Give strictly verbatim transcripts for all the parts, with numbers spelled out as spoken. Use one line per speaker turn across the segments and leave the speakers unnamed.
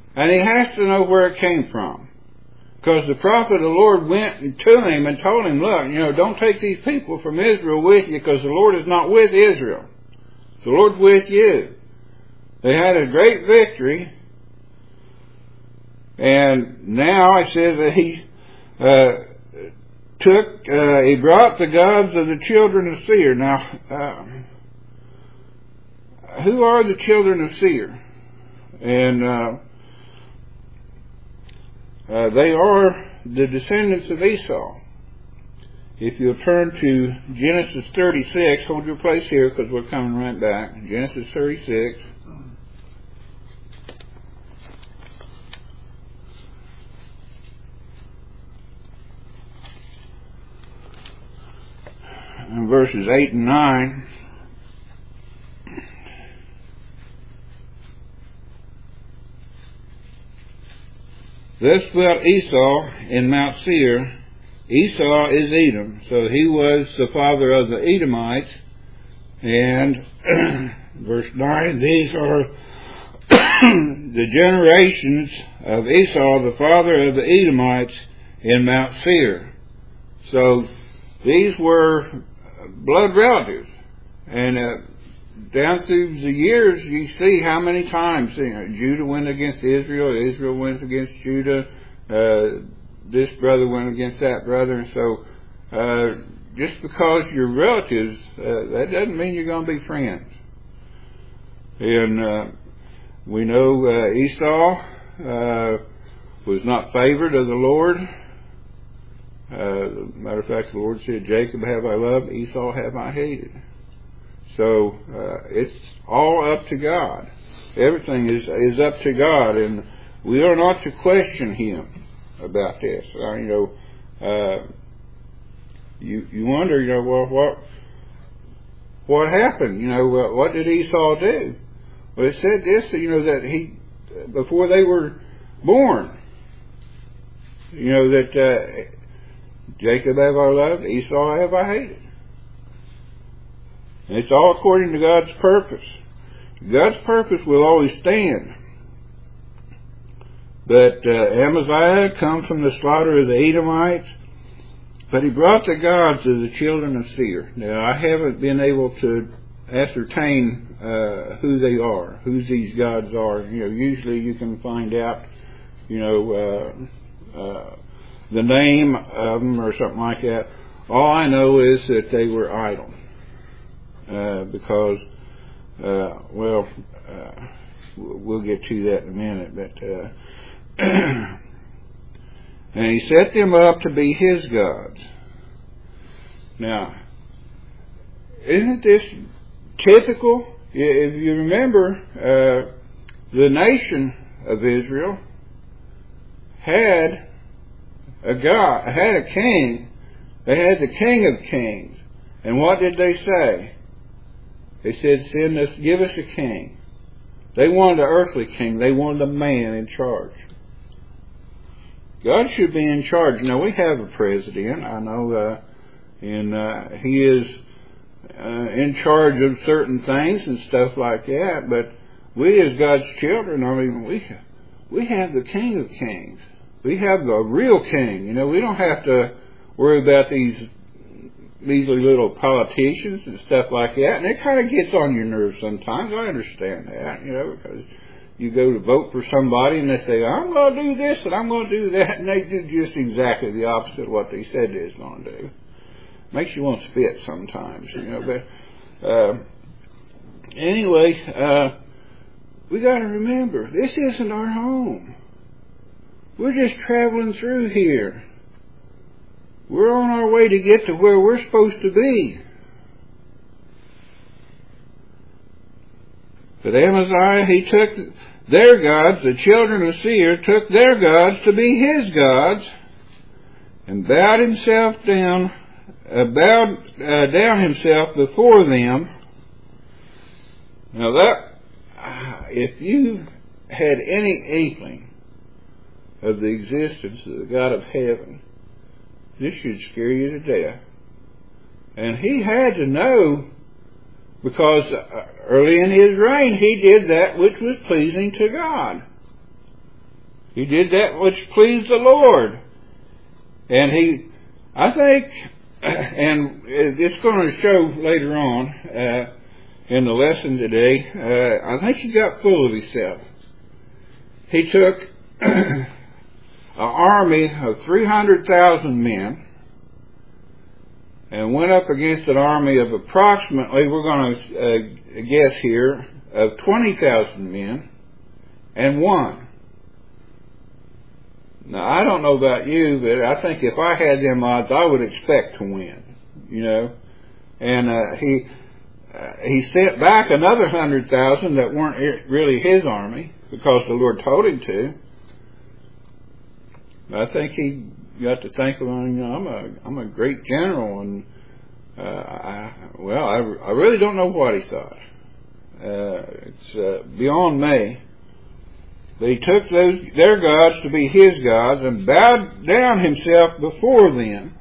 And he has to know where it came from. Because the prophet of the Lord went to him and told him, look, you know, don't take these people from Israel with you, because the Lord is not with Israel. The Lord's with you. They had a great victory. And now it says that he uh, took, uh, he brought the gods of the children of Seir. Now, uh, who are the children of Seir? And uh, uh, they are the descendants of Esau. If you'll turn to Genesis thirty-six, hold your place here because we're coming right back. Genesis thirty-six. And verses eight and nine. Thus dwelt Esau in Mount Seir. Esau is Edom, so he was the father of the Edomites. And verse nine, these are the generations of Esau, the father of the Edomites, in Mount Seir. So these were blood relatives. And uh, down through the years, you see how many times you know, Judah went against Israel, Israel went against Judah, uh, this brother went against that brother. And so uh, just because you're relatives, uh, that doesn't mean you're going to be friends. And uh, we know uh, Esau uh, was not favored of the Lord. Uh, matter of fact, the Lord said, Jacob have I loved, Esau have I hated. So uh, it's all up to God. Everything is is up to God, and we are not to question Him about this. Uh, you know, uh, you you wonder, you know, well, what what happened? You know, uh, what did Esau do? Well, it said this, you know, that he before they were born, you know, that uh, Jacob have I loved, Esau have I hated. And it's all according to God's purpose. God's purpose will always stand. But uh, Amaziah come from the slaughter of the Edomites, but he brought the gods of the children of Seir. Now, I haven't been able to ascertain uh, who they are, who these gods are. You know, usually you can find out, you know, uh, uh, the name of them or something like that. All I know is that they were idol. Uh, because, uh, well, uh, we'll get to that in a minute, but, uh, and he set them up to be his gods. Now, isn't this typical? If you remember, uh, the nation of Israel had a God, had a king. They had the King of Kings. And what did they say? They said, "Send us, give us a king." They wanted an earthly king. They wanted a man in charge. God should be in charge. Now, we have a president. I know, uh, and uh, he is uh, in charge of certain things and stuff like that. But we, as God's children, I mean, we we have the King of Kings. We have the real king. You know, we don't have to worry about these measly little politicians and stuff like that. And it kind of gets on your nerves sometimes. I understand that, you know, because you go to vote for somebody and they say, I'm going to do this and I'm going to do that. And they do just exactly the opposite of what they said they was going to do. Makes you want to spit sometimes, you know. But uh, anyway, uh, we got to remember, this isn't our home. We're just traveling through here. We're on our way to get to where we're supposed to be. But Amaziah, he took their gods, the children of Seir, took their gods to be his gods, and bowed himself down, uh, bowed uh, down himself before them. Now that, if you had any inkling of the existence of the God of heaven, this should scare you to death. And he had to know, because early in his reign he did that which was pleasing to God. He did that which pleased the Lord. And he, I think, and it's going to show later on uh, in the lesson today, uh, I think he got full of himself. He took an army of three hundred thousand men and went up against an army of approximately, we're going to uh, guess here, of twenty thousand men, and won. Now, I don't know about you, but I think if I had them odds, I would expect to win, you know. And uh, he uh, he sent back another one hundred thousand that weren't really his army, because the Lord told him to. I think he got to think, well, you know, I'm a I'm a great general, and uh, I, well, I, I really don't know what he thought. Uh, it's uh, beyond me. But he took those their gods to be his gods and bowed down himself before them.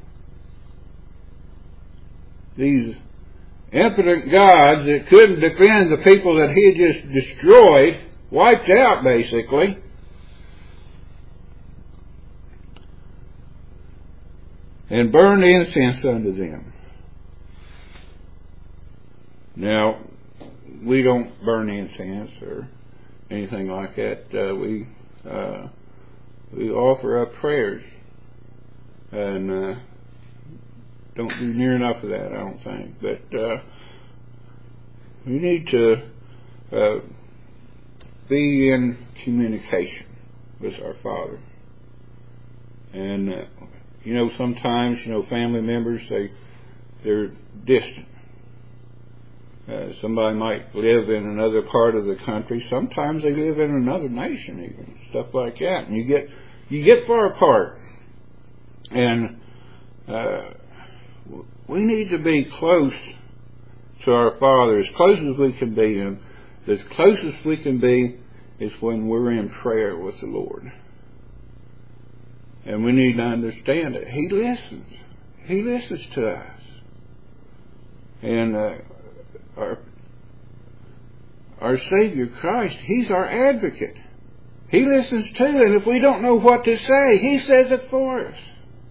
These impotent gods that couldn't defend the people that he had just destroyed, wiped out basically. And burned incense unto them. Now, we don't burn incense or anything like that. Uh, we uh, we offer up prayers, and uh, don't do near enough of that, I don't think. But uh, we need to uh, be in communication with our Father. And uh, you know, sometimes you know family members they they're distant. Uh, somebody might live in another part of the country. Sometimes they live in another nation, even stuff like that. And you get you get far apart, and uh, we need to be close to our Father, as close as we can be. And as close as we can be is when we're in prayer with the Lord. And we need to understand it. He listens. He listens to us, and. Uh, Our, our Savior Christ, He's our advocate. He listens too, and if we don't know what to say, He says it for us.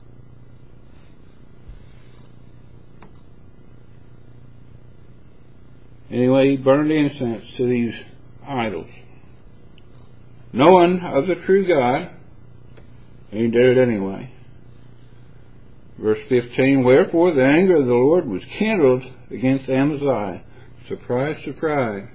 Anyway, he burned incense to these idols, knowing of the true God, and he did it anyway. Verse fifteen, wherefore the anger of the Lord was kindled against Amaziah. Surprise, surprise.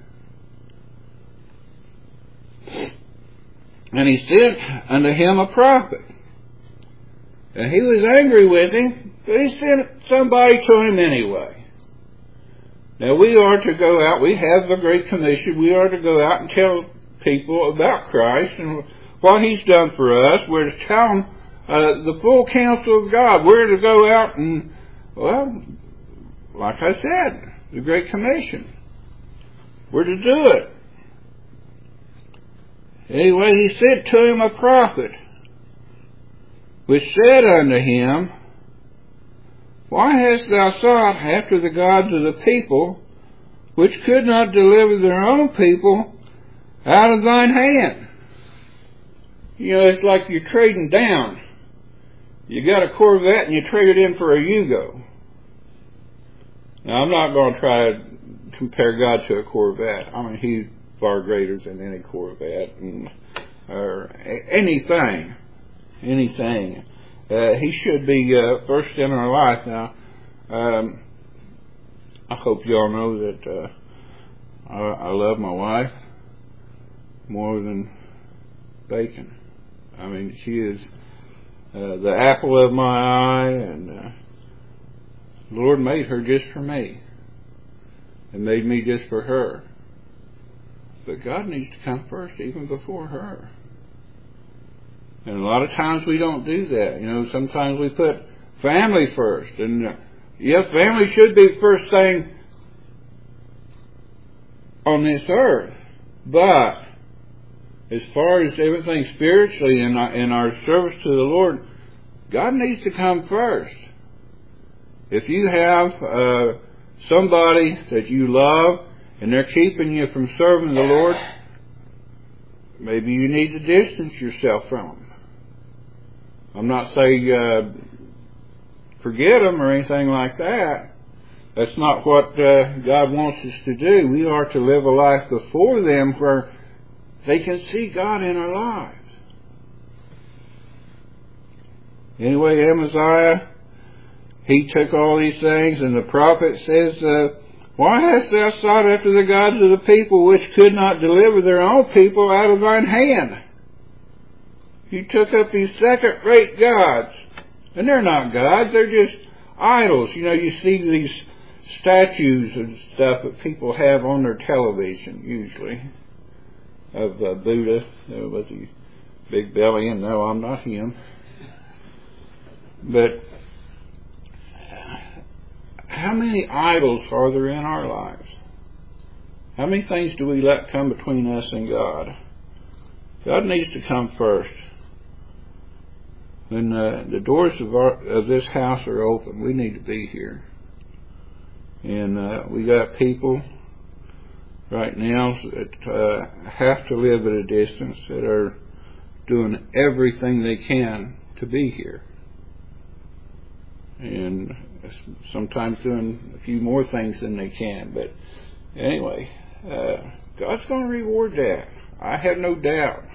And he sent unto him a prophet. And he was angry with him, but he sent somebody to him anyway. Now we are to go out, we have the Great Commission, we are to go out and tell people about Christ and what He's done for us. We're to tell them uh, the full counsel of God. We're to go out and, well, like I said, the Great Commission. We're to do it. Anyway, he sent to him a prophet, which said unto him, why hast thou sought after the gods of the people, which could not deliver their own people out of thine hand? You know, it's like you're trading down. You got a Corvette and you trade it in for a Yugo. Now, I'm not going to try to compare God to a Corvette. I mean, He's far greater than any Corvette and, or anything. Anything. Uh, he should be uh, first in our life. Now, um, I hope you all know that uh, I, I love my wife more than bacon. I mean, she is uh, the apple of my eye, and uh, the Lord made her just for me and made me just for her. But God needs to come first, even before her. And a lot of times we don't do that. You know, sometimes we put family first. And, uh, yeah, family should be the first thing on this earth. But as far as everything spiritually in our, in our service to the Lord, God needs to come first. If you have uh, somebody that you love and they're keeping you from serving the Lord, maybe you need to distance yourself from them. I'm not saying uh, forget them or anything like that. That's not what uh, God wants us to do. We are to live a life before them where they can see God in our lives. Anyway, Amaziah, he took all these things, and the prophet says, uh, why hast thou sought after the gods of the people which could not deliver their own people out of thine hand? You took up these second-rate gods. And they're not gods, they're just idols. You know, you see these statues and stuff that people have on their television, usually, of uh, Buddha uh, with the big belly, and no, I'm not him. But how many idols are there in our lives? How many things do we let come between us and God? God needs to come first. When uh, the doors of, our, of this house are open, we need to be here. And uh, we got people right now that uh, have to live at a distance that are doing everything they can to be here. And sometimes doing a few more things than they can. But anyway, uh, God's going to reward that. I have no doubt.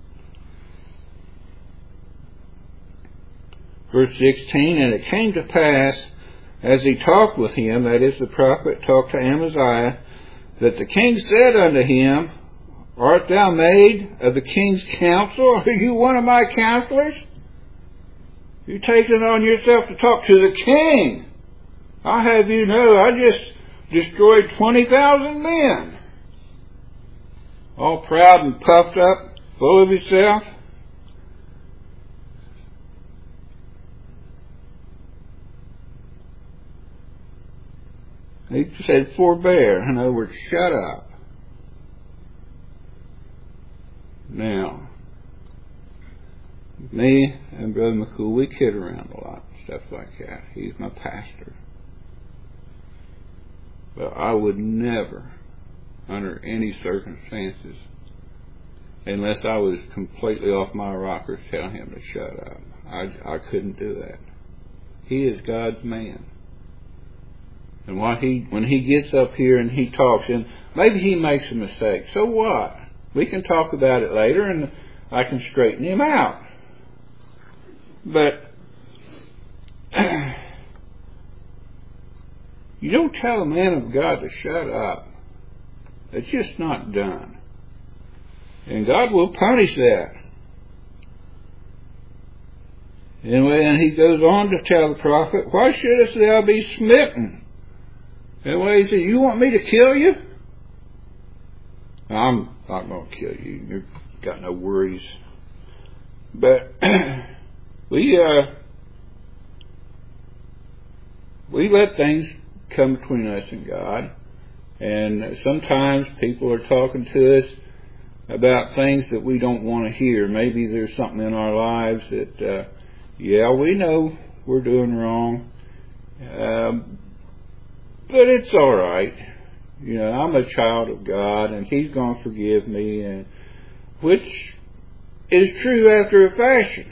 Verse sixteen, and it came to pass, as he talked with him, that is, the prophet talked to Amaziah, that the king said unto him, art thou made of the king's counsel? Are you one of my counselors? You take it on yourself to talk to the king. I'll have you know, I just destroyed twenty thousand men. All proud and puffed up, full of himself. He said, forbear. In other words, shut up. Now, me and Brother McCool, we kid around a lot, stuff like that. He's my pastor. But I would never, under any circumstances, unless I was completely off my rocker, tell him to shut up. I, I couldn't do that. He is God's man. And what he, when he gets up here and he talks, and maybe he makes a mistake, so what? We can talk about it later and I can straighten him out. But you don't tell a man of God to shut up. It's just not done. And God will punish that. Anyway, and he goes on to tell the prophet, why shouldest thou be smitten? Anyway, he said, you want me to kill you? I'm not going to kill you. You've got no worries. But we uh, we let things come between us and God. And sometimes people are talking to us about things that we don't want to hear. Maybe there's something in our lives that, uh, yeah, we know we're doing wrong. Um, but it's all right. You know, I'm a child of God, and He's going to forgive me, and which is true after a fashion.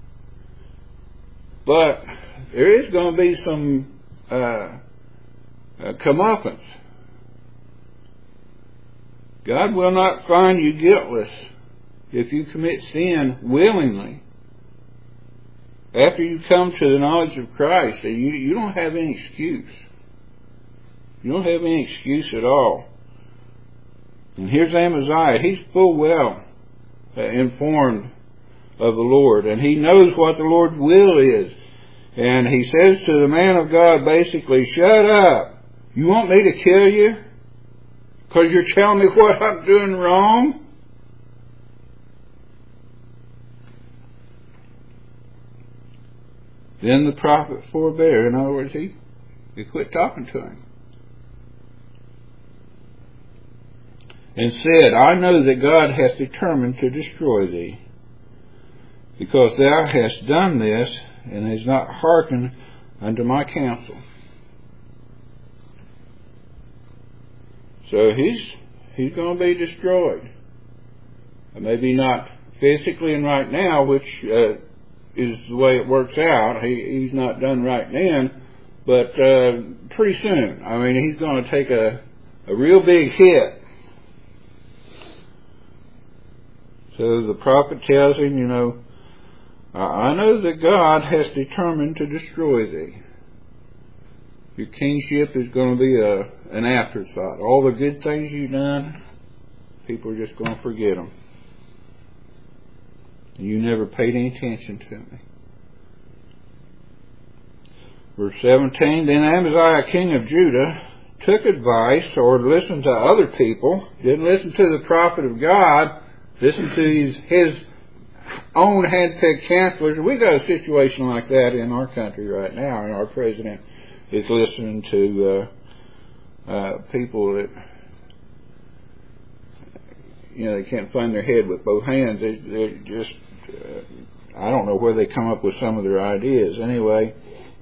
But there is going to be some uh, uh, comeuppance. God will not find you guiltless if you commit sin willingly. After you come to the knowledge of Christ, you, you don't have any excuse. You don't have any excuse at all. And here's Amaziah. He's full well uh, informed of the Lord, and he knows what the Lord's will is. And he says to the man of God, basically, shut up. You want me to kill you? Because you're telling me what I'm doing wrong? Then the prophet forbore. In other words, he, he quit talking to him. And said, I know that God hath determined to destroy thee, because thou hast done this, and hast not hearkened unto my counsel. So he's he's going to be destroyed. maybe not physically and right now, which uh, is the way it works out. He, he's not done right then, but uh, pretty soon. I mean, he's going to take a, a real big hit. So the prophet tells him, you know, I know that God has determined to destroy thee. Your kingship is going to be a, an afterthought. All the good things you've done, people are just going to forget them. And you never paid any attention to me. Verse seventeen, then Amaziah, king of Judah, took advice or listened to other people, didn't listen to the prophet of God, listened to his, his own hand-picked counselors. We got a situation like that in our country right now, and our president is listening to uh, uh, people that, you know, they can't find their head with both hands. They, they're just, uh, I don't know where they come up with some of their ideas. Anyway,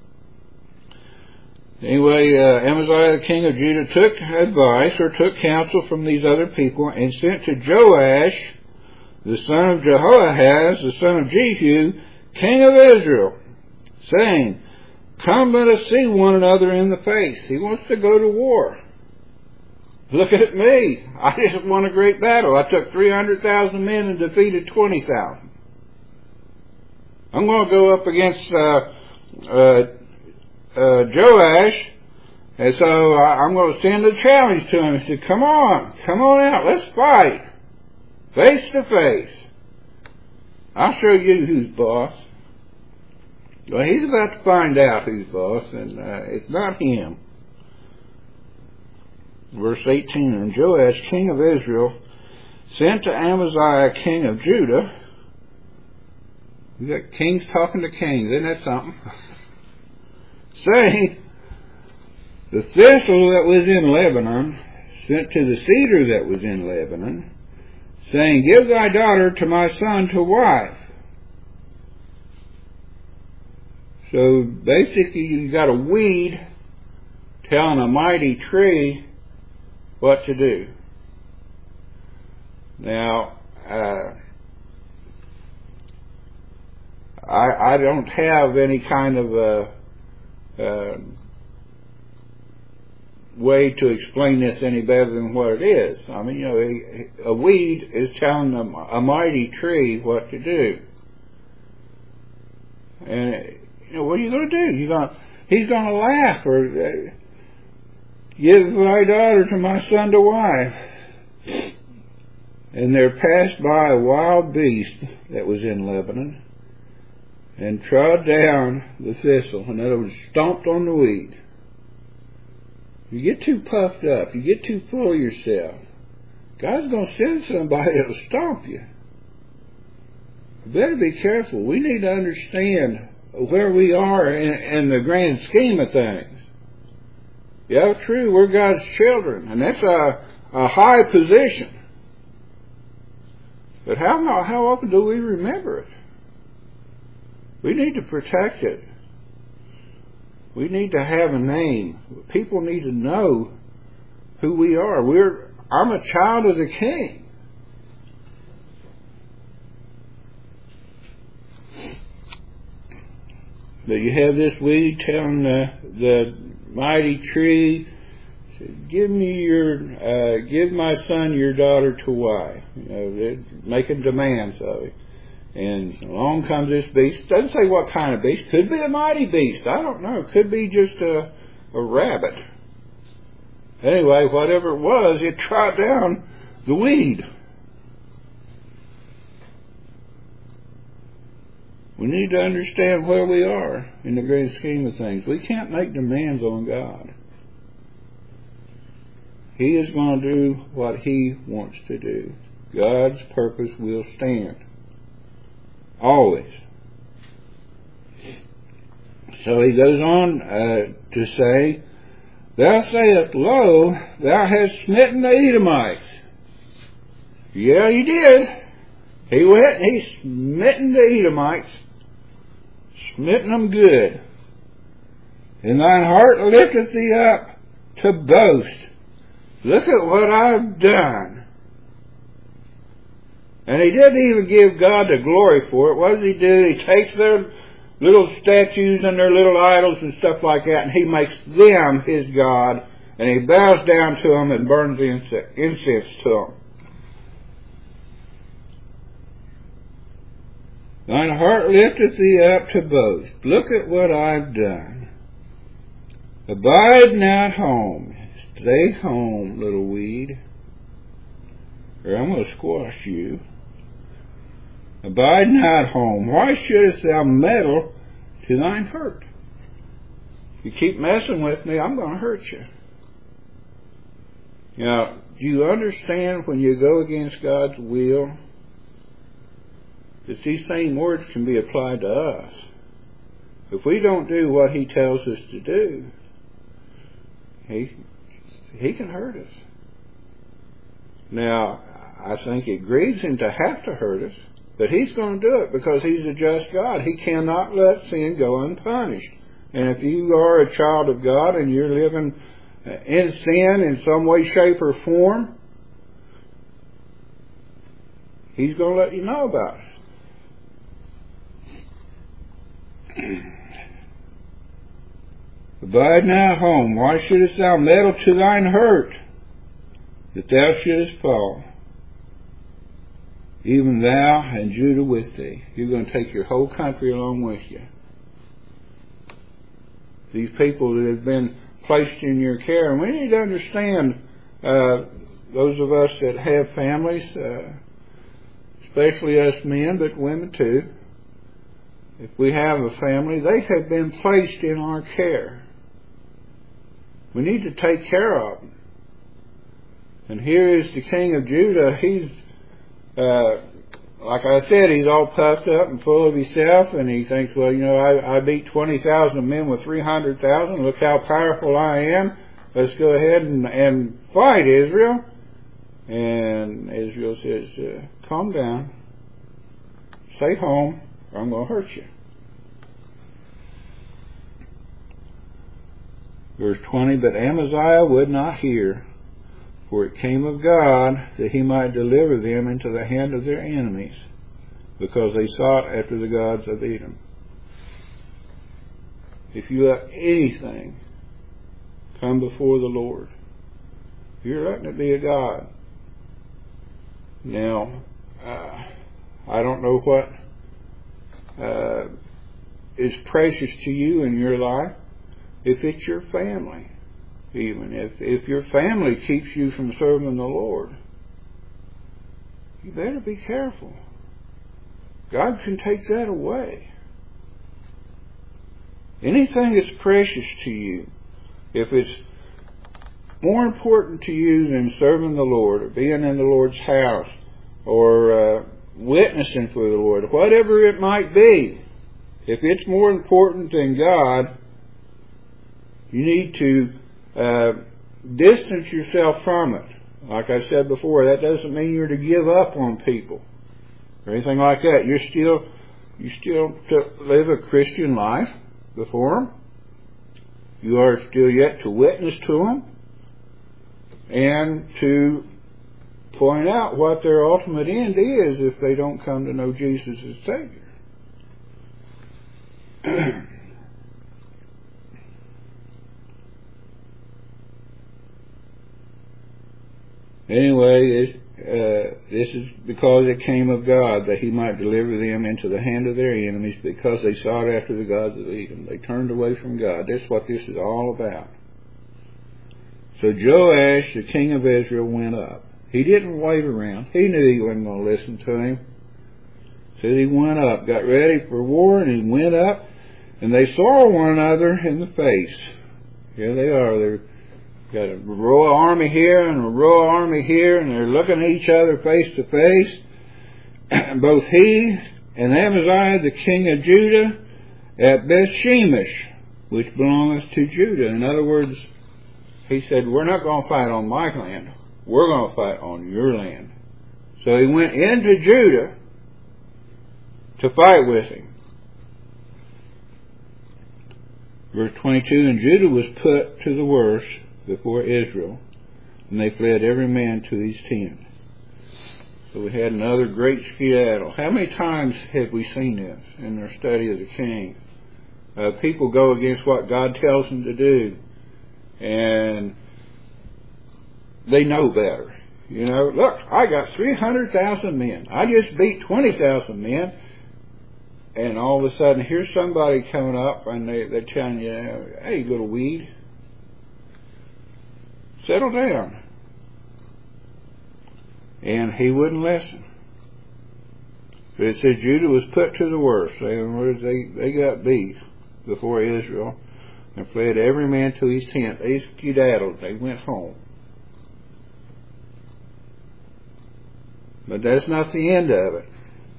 anyway, uh, Amaziah, the king of Judah, took advice or took counsel from these other people and sent to Joash, the son of Jehoahaz, the son of Jehu, king of Israel, saying, come, let us see one another in the face. He wants to go to war. Look at me. I just won a great battle. I took three hundred thousand men and defeated twenty thousand. I'm going to go up against uh, uh, uh, Joash, and so I'm going to send a challenge to him. He said, come on, come on out, let's fight. Face to face. I'll show you who's boss. Well, he's about to find out who's boss, and uh, it's not him. Verse eighteen, and Joash, king of Israel, sent to Amaziah, king of Judah. We got kings talking to kings, isn't that something? Saying, the thistle that was in Lebanon sent to the cedar that was in Lebanon, saying, give thy daughter to my son to wife. So basically you got a weed telling a mighty tree what to do. Now, uh, I, I don't have any kind of a, uh, way to explain this any better than what it is. I mean, you know, a, a weed is telling a, a mighty tree what to do. And, you know, what are you going to do? You're going, he's going to laugh or uh, give thy daughter to my son to wife. And there passed by a wild beast that was in Lebanon and trod down the thistle. In other words, stomped on the weed. You get too puffed up, you get too full of yourself, God's going to send somebody that'll stomp you. You better be careful. We need to understand where we are in, in the grand scheme of things. Yeah, true, we're God's children, and that's a, a high position. But how how often do we remember it? We need to protect it. We need to have a name. People need to know who we are. We're I'm a child of the King. But you have this weed telling the, the mighty tree, give me your, uh, give my son your daughter to wife. You know, they're making demands of it. And along comes this beast. Doesn't say what kind of beast. Could be a mighty beast. I don't know. Could be just a, a rabbit. Anyway, whatever it was, it trod down the weed. We need to understand where we are in the great scheme of things. We can't make demands on God. He is going to do what He wants to do. God's purpose will stand. Always. So he goes on uh, to say, thou sayest, lo, thou hast smitten the Edomites. Yeah, he did. He went and he smitten the Edomites, smitten them good. And thine heart lifteth thee up to boast. Look at what I've done. And he didn't even give God the glory for it. What does he do? He takes their little statues and their little idols and stuff like that, and he makes them his God, and he bows down to them and burns incense to them. Thine heart lifteth thee up to boast. Look at what I've done. Abide now at home. Stay home, little weed, or I'm going to squash you. Abide now at home. Why shouldest thou meddle to thine hurt? If you keep messing with me, I'm going to hurt you. Now, do you understand when you go against God's will, that these same words can be applied to us? If we don't do what he tells us to do, he, he can hurt us. Now, I think it grieves him to have to hurt us, but he's going to do it because he's a just God. He cannot let sin go unpunished. And if you are a child of God and you're living in sin in some way, shape, or form, he's going to let you know about it. Abide now at home. Why shouldest thou meddle to thine hurt, that thou shouldest fall? Even thou and Judah with thee. You're going to take your whole country along with you. These people that have been placed in your care. And we need to understand, uh, those of us that have families, uh, especially us men, but women too, if we have a family, they have been placed in our care. We need to take care of them. And here is the king of Judah. He's Uh, like I said, he's all puffed up and full of himself, and he thinks, well, you know, I, I beat twenty thousand men with three hundred thousand. Look how powerful I am. Let's go ahead and, and fight Israel. And Israel says, uh, calm down. Stay home, or I'm going to hurt you. Verse twenty, but Amaziah would not hear, for it came of God that he might deliver them into the hand of their enemies, because they sought after the gods of Edom. If you let anything come before the Lord, you're letting it be a god. Now, uh, I don't know what uh, is precious to you in your life. If it's your family, even if if your family keeps you from serving the Lord, you better be careful. God can take that away. Anything that's precious to you, if it's more important to you than serving the Lord or being in the Lord's house or uh, witnessing for the Lord, whatever it might be, if it's more important than God, you need to uh, distance yourself from it. Like I said before, that doesn't mean you're to give up on people or anything like that. You're still you still to live a Christian life before them. You are still yet to witness to them and to point out what their ultimate end is if they don't come to know Jesus as Savior. Anyway, this, uh, this is because it came of God that he might deliver them into the hand of their enemies, because they sought after the gods of Edom. They turned away from God. That's what this is all about. So Joash, the king of Israel, went up. He didn't wait around. He knew he wasn't going to listen to him. So he went up, got ready for war, and he went up, and they saw one another in the face. Here they are. They're got a row of army here and a row of army here, and they're looking at each other face to face. Both he and Amaziah, the king of Judah, at Bethshemesh, which belongeth to Judah. In other words, he said, we're not going to fight on my land. We're going to fight on your land. So he went into Judah to fight with him. Verse twenty-two, and Judah was put to the worse before Israel, and they fled every man to his tent. So we had another great skedaddle. How many times have we seen this in our study of the king? Uh, people go against what God tells them to do, and they know better. You know, look, I got three hundred thousand men. I just beat twenty thousand men. And all of a sudden, here's somebody coming up, and they, they're telling you, hey, little weed, settle down. And he wouldn't listen. But it said Judah was put to the worst. In words, they, they got beat before Israel and fled every man to his tent. They skedaddled. They went home. But that's not the end of it.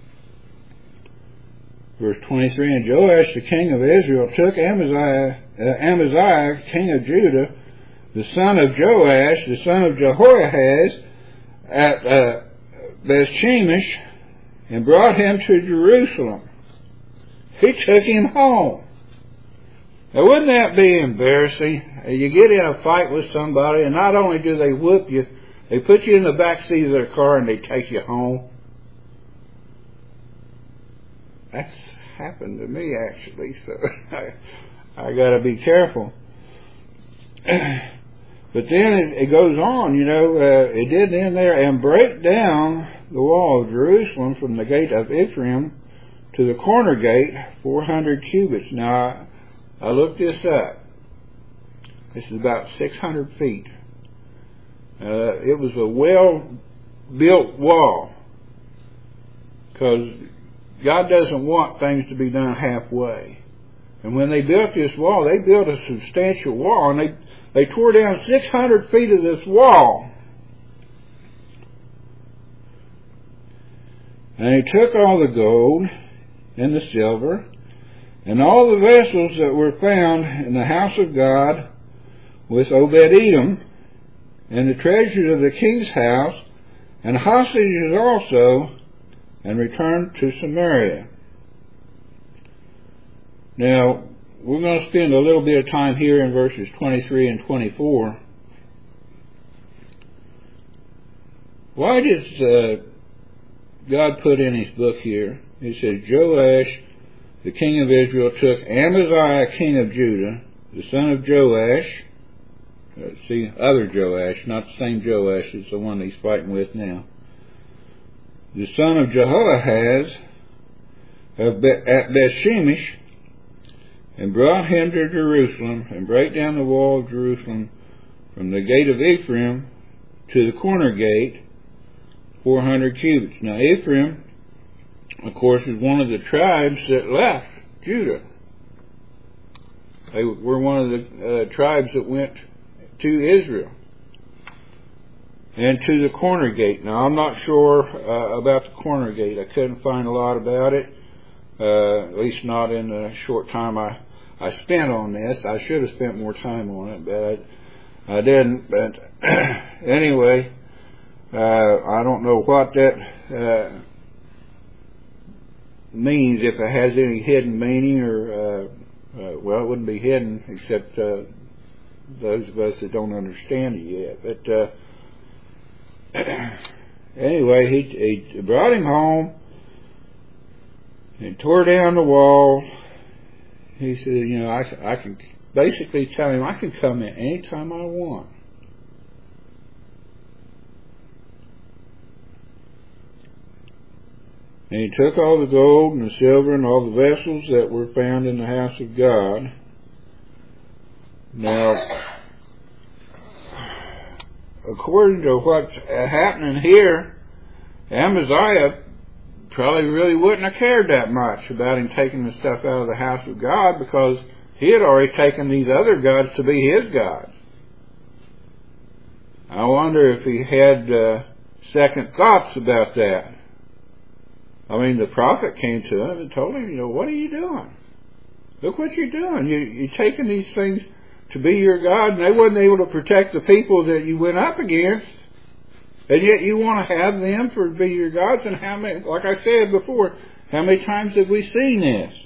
Verse twenty-three, and Joash the king of Israel took Amaziah, uh, Amaziah king of Judah, the son of Joash, the son of Jehoahaz, at uh, Bethshemesh, and brought him to Jerusalem. He took him home. Now wouldn't that be embarrassing? You get in a fight with somebody, and not only do they whoop you, they put you in the back seat of their car and they take you home. That's happened to me, actually, so I, I got to be careful. But then it, it goes on, you know, uh, it did end there, and break down the wall of Jerusalem from the gate of Ephraim to the corner gate, four hundred cubits. Now, I, I looked this up. This is about six hundred feet. Uh, it was a well-built wall, because God doesn't want things to be done halfway. And when they built this wall, they built a substantial wall, and they, they tore down six hundred feet of this wall. And he took all the gold and the silver and all the vessels that were found in the house of God with Obed-Edom, and the treasures of the king's house, and hostages also, and returned to Samaria. Now, we're going to spend a little bit of time here in verses twenty-three and twenty-four. Why does uh, God put in his book here? He says, Joash, the king of Israel, took Amaziah, king of Judah, the son of Joash. Uh, see, other Joash, not the same Joash, it's the one he's fighting with now. The son of Jehoahaz of Be- at Bethshemesh, and brought him to Jerusalem, and brake down the wall of Jerusalem from the gate of Ephraim to the corner gate, four hundred cubits. Now Ephraim, of course, is one of the tribes that left Judah. They were one of the uh, tribes that went to Israel. And to the corner gate. Now, I'm not sure uh, about the corner gate. I couldn't find a lot about it, uh, at least not in the short time I, I spent on this. I should have spent more time on it, but I, I didn't. But anyway, uh, I don't know what that uh, means, if it has any hidden meaning, or, uh, uh, well, it wouldn't be hidden except uh, those of us that don't understand it yet. But uh, anyway, he, he brought him home and tore down the wall. He said, you know, I, I can basically tell him I can come in anytime I want. And he took all the gold and the silver and all the vessels that were found in the house of God. Now, according to what's happening here, Amaziah probably really wouldn't have cared that much about him taking the stuff out of the house of God, because he had already taken these other gods to be his gods. I wonder if he had uh, second thoughts about that. I mean, the prophet came to him and told him, you know, what are you doing? Look what you're doing. You, you're taking these things to be your God, and they wasn't able to protect the people that you went up against, and yet you want to have them for be your gods. And how many, like I said before, how many times have we seen this?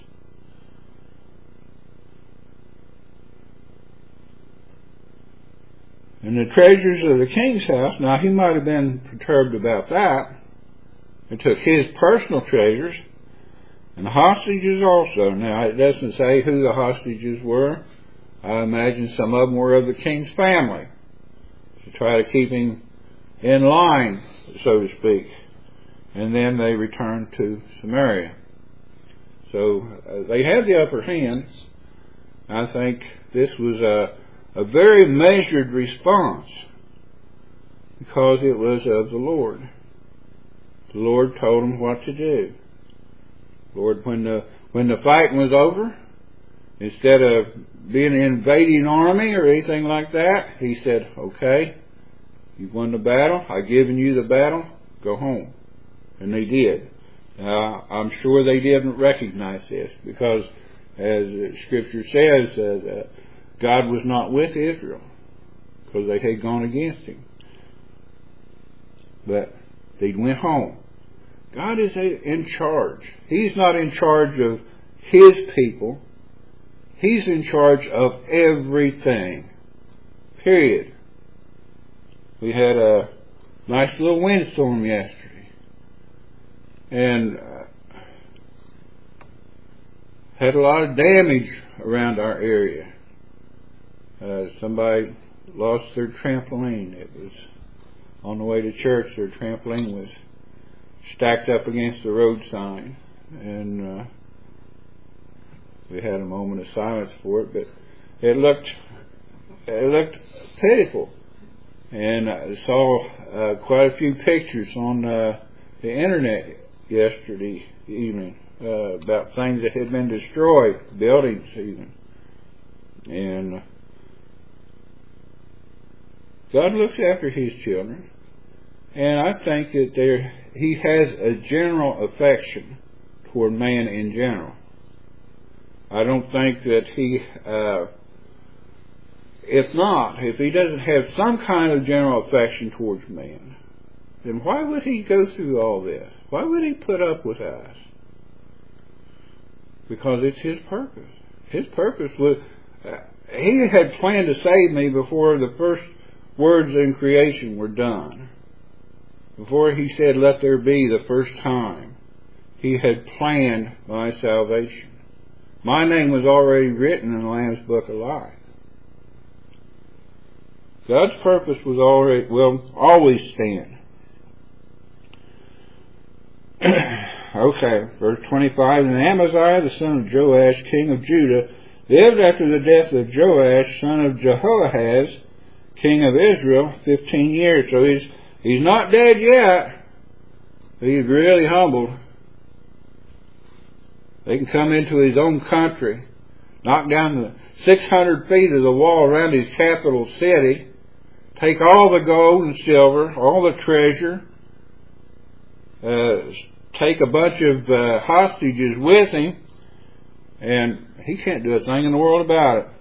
And the treasures of the king's house, now he might have been perturbed about that, They took his personal treasures and the hostages also. Now, it doesn't say who the hostages were. I imagine some of them were of the king's family to try to keep him in line, so to speak. And then they returned to Samaria. So uh, they had the upper hand. I think this was a, a very measured response because it was of the Lord. The Lord told them what to do. Lord, when the when the fighting was over, instead of being an invading army or anything like that, he said, okay, you've won the battle. I've given you the battle. Go home. And they did. Now, I'm sure they didn't recognize this because, as Scripture says, uh, God was not with Israel because they had gone against him. But they went home. God is in charge. He's not in charge of his people. He's in charge of everything. Period. We had a nice little windstorm yesterday. And uh, had a lot of damage around our area. Uh, somebody lost their trampoline. It was on the way to church. Their trampoline was stacked up against the road sign, and uh, we had a moment of silence for it, but it looked it looked pitiful. And I saw uh, quite a few pictures on uh, the internet yesterday evening uh, about things that had been destroyed, buildings even. And God looks after his children. And I think that there, he has a general affection toward man in general. I don't think that he, uh, if not, if he doesn't have some kind of general affection towards man, then why would he go through all this? Why would he put up with us? Because it's his purpose. His purpose was, uh, he had planned to save me before the first words in creation were done. Before he said, let there be the first time, he had planned my salvation. My name was already written in the Lamb's Book of Life. God's purpose was already, will always stand. Okay, verse twenty-five, and Amaziah, the son of Joash, king of Judah, lived after the death of Joash, son of Jehoahaz, king of Israel, fifteen years. So he's He's not dead yet. He's really humbled. They can come into his own country, knock down the six hundred feet of the wall around his capital city, take all the gold and silver, all the treasure, uh, take a bunch of uh, hostages with him, and he can't do a thing in the world about it.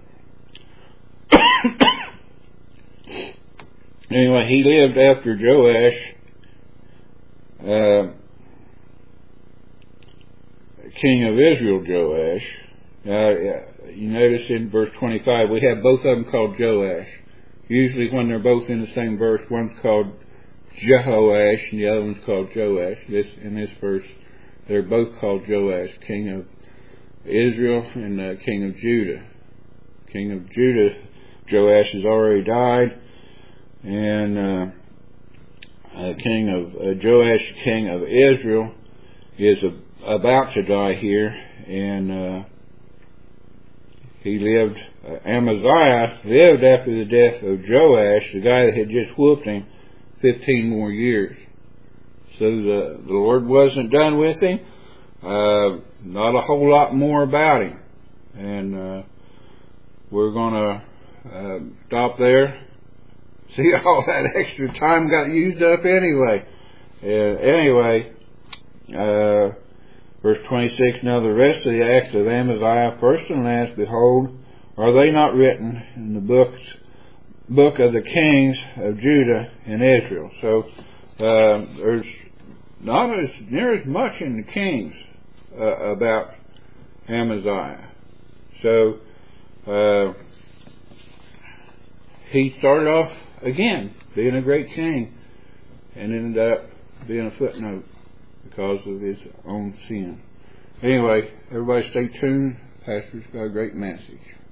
Anyway, he lived after Joash, uh, king of Israel, Joash. Now, you notice in verse twenty-five, we have both of them called Joash. Usually when they're both in the same verse, one's called Jehoash and the other one's called Joash. This, in this verse, they're both called Joash, king of Israel and uh, king of Judah. King of Judah, Joash has already died. And uh, uh, king of uh, Joash, king of Israel, is a, about to die here, and uh, he lived. Uh, Amaziah lived after the death of Joash, the guy that had just whooped him, fifteen more years. So the the Lord wasn't done with him. Uh, not a whole lot more about him, and uh, we're going to uh, stop there. See, all that extra time got used up anyway. Uh, anyway, uh, verse twenty-six, now the rest of the acts of Amaziah, first and last, behold, are they not written in the books, book of the kings of Judah and Israel? So, uh, there's not as near as much in the Kings uh, about Amaziah. So, uh, he started off again being a great king and ended up being a footnote. because of his own sin. Anyway, everybody stay tuned. Pastor's got a great message.